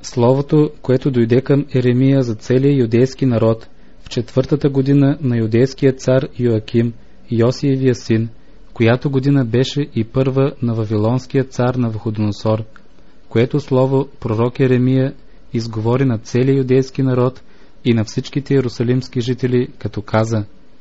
Словото, което дойде към Еремия за целия юдейски народ в 4-та година на юдейския цар Йоаким, Йосиевия син, която година беше и първа на вавилонския цар Навуходоносор, което слово пророк Еремия изговори на целия юдейски народ и на всичките иерусалимски жители, като каза: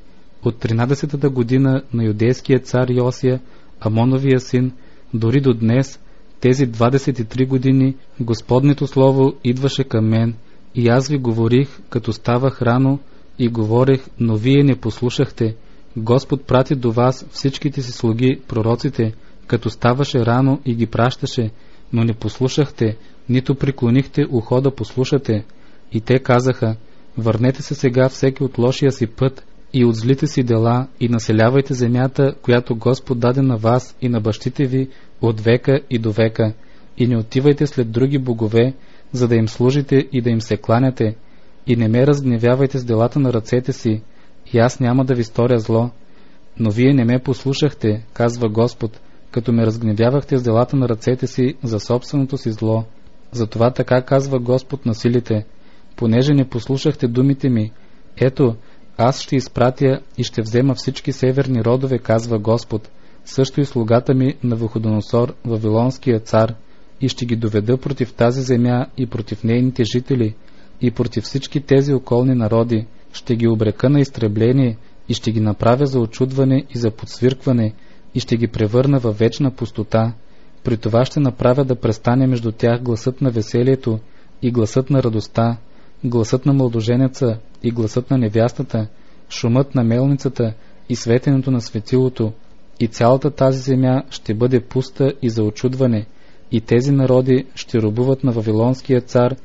от 13-та година на юдейския цар Йосия, Амоновия син, дори до днес, тези 23 години, Господнето слово идваше към мен, и аз ви говорих, като ставах рано, и говорех, но вие не послушахте. Господ прати до вас всичките си слуги, пророците, като ставаше рано и ги пращаше, но не послушахте, нито преклонихте ухо да послушате. И те казаха: върнете се сега всеки от лошия си път и от злите си дела и населявайте земята, която Господ даде на вас и на бащите ви от века и до века, и не отивайте след други богове, за да им служите и да им се кланяте, и не ме разгневявайте с делата на ръцете си, и аз няма да ви сторя зло. Но вие не ме послушахте, казва Господ, като ме разгневявахте с делата на ръцете си за собственото си зло. Затова така казва Господ на силите: понеже не послушахте думите ми, ето, аз ще изпратя и ще взема всички северни родове, казва Господ, също и слугата ми Навуходоносор, вавилонския цар, и ще ги доведа против тази земя и против нейните жители, и против всички тези околни народи, ще ги обрека на изтребление, и ще ги направя за очудване и за подсвиркване, и ще ги превърна във вечна пустота. При това ще направя да престане между тях гласът на веселието и гласът на радостта, гласът на младоженеца и гласът на невястата, шумът на мелницата и светенето на светилото, и цялата тази земя ще бъде пуста и за очудване, и тези народи ще робуват на вавилонския цар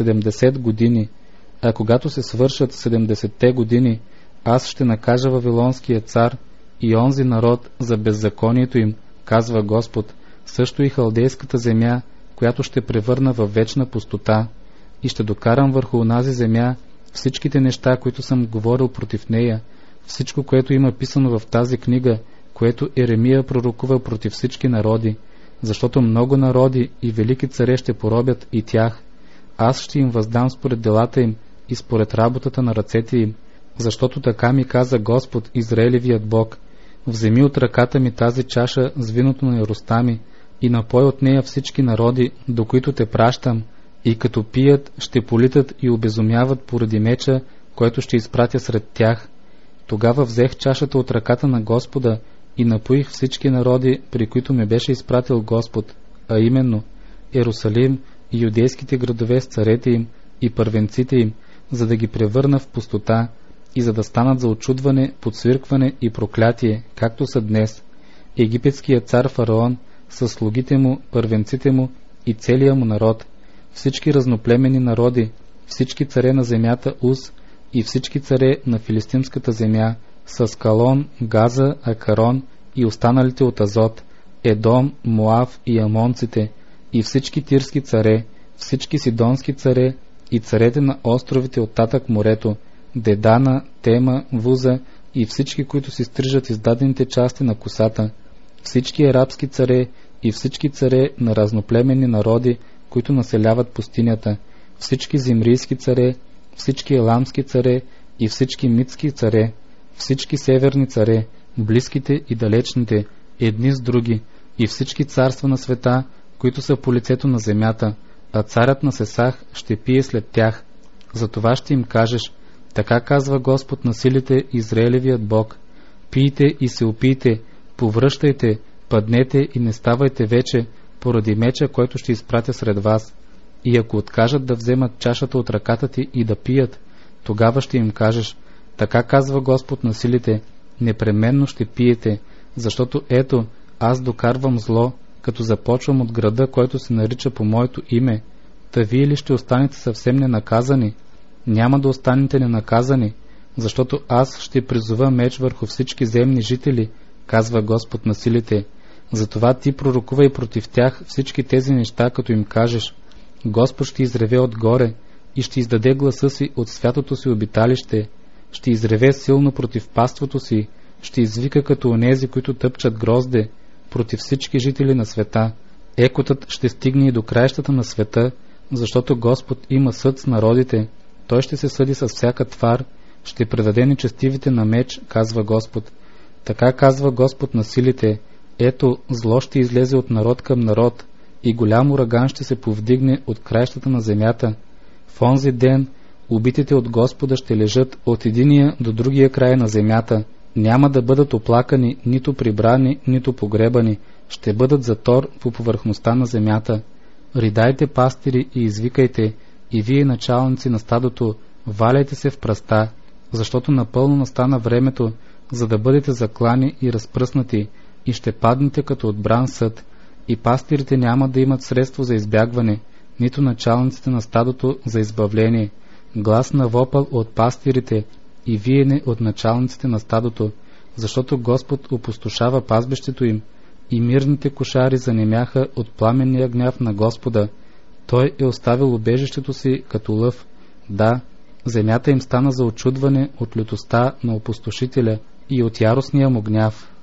70 години, а когато се свършат 70-те години, аз ще накажа вавилонския цар и онзи народ за беззаконието им, казва Господ, също и халдейската земя, която ще превърна във вечна пустота, и ще докарам върху онази земя всичките неща, които съм говорил против нея, всичко, което има писано в тази книга, което Еремия пророкува против всички народи, защото много народи и велики царе ще поробят и тях. Аз ще им въздам според делата им и според работата на ръцете им, защото така ми каза Господ, Израелевият Бог: вземи от ръката ми тази чаша с виното на яроста ми и напой от нея всички народи, до които те пращам, и като пият, ще политат и обезумяват поради меча, който ще изпратя сред тях. Тогава взех чашата от ръката на Господа и напоих всички народи, при които ме беше изпратил Господ, а именно Ерусалим и юдейските градове с царете им и първенците им, за да ги превърна в пустота и за да станат за очудване, подсвиркване и проклятие, както са днес. Египетският цар Фараон със слугите му, първенците му и целия му народ, всички разноплемени народи, всички царе на земята Уз и всички царе на филистимската земя, с Калон, Газа, Акарон и останалите от Азот, Едом, Моав и Амонците, и всички тирски царе, всички сидонски царе и царете на островите от татък морето, Дедана, Тема, Вуза и всички, които си стрижат издадените части на косата, всички арабски царе и всички царе на разноплемени народи, които населяват пустинята, всички зимрийски царе, всички еламски царе и всички митски царе, всички северни царе, близките и далечните, едни с други, и всички царства на света, които са по лицето на земята, а царят на Сесах ще пие след тях. Затова ще им кажеш: така казва Господ на силите, Израелевият Бог: пийте и се опийте, повръщайте, паднете и не ставайте вече, поради меча, който ще изпратя сред вас. И ако откажат да вземат чашата от ръката ти и да пият, тогава ще им кажеш: така казва Господ на силите, непременно ще пиете, защото ето, аз докарвам зло, като започвам от града, който се нарича по моето име. Та вие ли ще останете съвсем ненаказани? Няма да останете ненаказани, защото аз ще призова меч върху всички земни жители, казва Господ на силите. Затова ти пророкувай против тях всички тези неща, като им кажеш: Господ ще изреве отгоре и ще издаде гласа си от святото си обиталище, ще изреве силно против паството си, ще извика като онези, които тъпчат грозде, против всички жители на света. Екотът ще стигне и до краищата на света, защото Господ има съд с народите. Той ще се съди с всяка твар, ще предаде нечестивите на меч, казва Господ. Така казва Господ на силите. Ето, зло ще излезе от народ към народ и голям ураган ще се повдигне от краищата на земята. В онзи ден убитите от Господа ще лежат от единия до другия край на земята. Няма да бъдат оплакани, нито прибрани, нито погребани. Ще бъдат затор по повърхността на земята. Ридайте, пастири, и извикайте, и вие, началници на стадото, валяйте се в пръста, защото напълно настана времето, за да бъдете заклани и разпръснати, и ще паднете като отбран съд, и пастирите няма да имат средство за избягване, нито началниците на стадото за избавление. Глас на вопъл от пастирите и виене от началниците на стадото, защото Господ опустошава пазбището им, и мирните кошари занемяха от пламенния гняв на Господа. Той е оставил убежището си като лъв. Да, земята им стана за очудване от лютостта на опустошителя и от яростния му гняв.